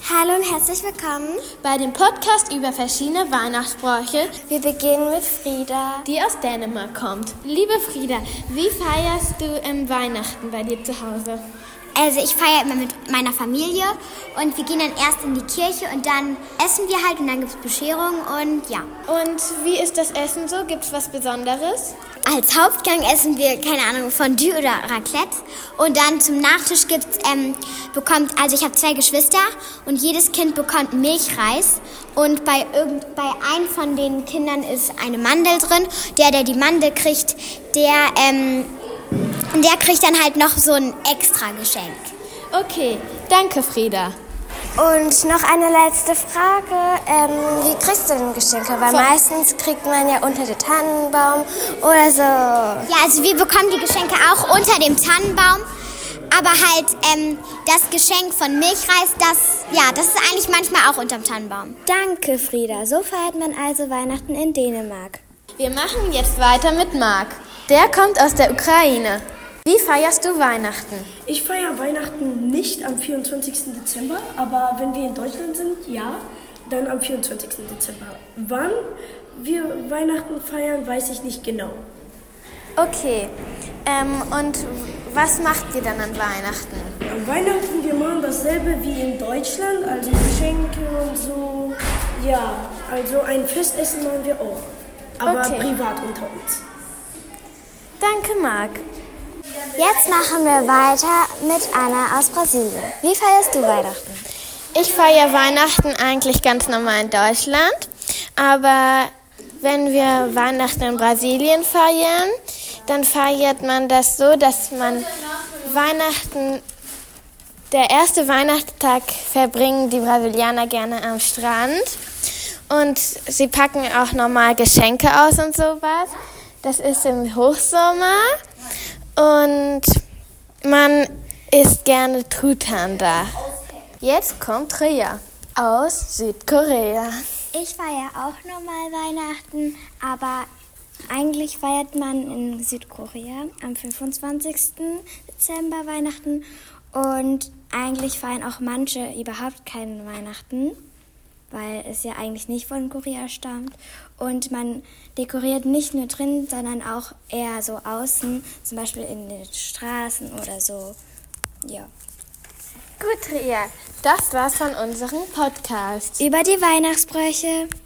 Hallo und herzlich willkommen bei dem Podcast über verschiedene Weihnachtsbräuche. Wir beginnen mit Frieda, die aus Dänemark kommt. Liebe Frieda, wie feierst du Weihnachten bei dir zu Hause? Also ich feiere immer mit meiner Familie und wir gehen dann erst in die Kirche und dann essen wir halt und dann gibt es Bescherung und ja. Und wie ist das Essen so? Gibt es was Besonderes? Als Hauptgang essen wir, keine Ahnung, Fondue oder Raclette und dann zum Nachtisch gibt's, also ich habe 2 Geschwister und jedes Kind bekommt Milchreis und bei einem von den Kindern ist eine Mandel drin. Der die Mandel kriegt, der kriegt dann halt noch so ein extra Geschenk. Okay, danke Frieda. Und noch eine letzte Frage, wie kriegst du denn Geschenke? Weil meistens kriegt man ja unter dem Tannenbaum oder so. Ja, also wir bekommen die Geschenke auch unter dem Tannenbaum, aber halt das Geschenk von Milchreis, das ist eigentlich manchmal auch unterm Tannenbaum. Danke Frieda, so feiert man also Weihnachten in Dänemark. Wir machen jetzt weiter mit Marc. Der kommt aus der Ukraine. Wie feierst du Weihnachten? Ich feiere Weihnachten nicht am 24. Dezember, aber wenn wir in Deutschland sind, ja, dann am 24. Dezember. Wann wir Weihnachten feiern, weiß ich nicht genau. Okay, und was macht ihr dann an Weihnachten? An Weihnachten, wir machen dasselbe wie in Deutschland, also Geschenke und so. Ja, also ein Festessen machen wir auch, aber privat unter uns. Danke, Marc. Jetzt machen wir weiter mit Anna aus Brasilien. Wie feierst du Weihnachten? Ich feiere Weihnachten eigentlich ganz normal in Deutschland, aber wenn wir Weihnachten in Brasilien feiern, dann feiert man das so, dass man der erste Weihnachtstag verbringen die Brasilianer gerne am Strand und sie packen auch normal Geschenke aus und sowas. Das ist im Hochsommer. Und man isst gerne Truthahn da. Jetzt kommt Ria aus Südkorea. Ich feiere auch normal Weihnachten, aber eigentlich feiert man in Südkorea am 25. Dezember Weihnachten und eigentlich feiern auch manche überhaupt keinen Weihnachten, weil es ja eigentlich nicht von Korea stammt. Und man dekoriert nicht nur drin, sondern auch eher so außen, zum Beispiel in den Straßen oder so. Ja. Gut, Ria, das war's von unserem Podcast über die Weihnachtsbräuche.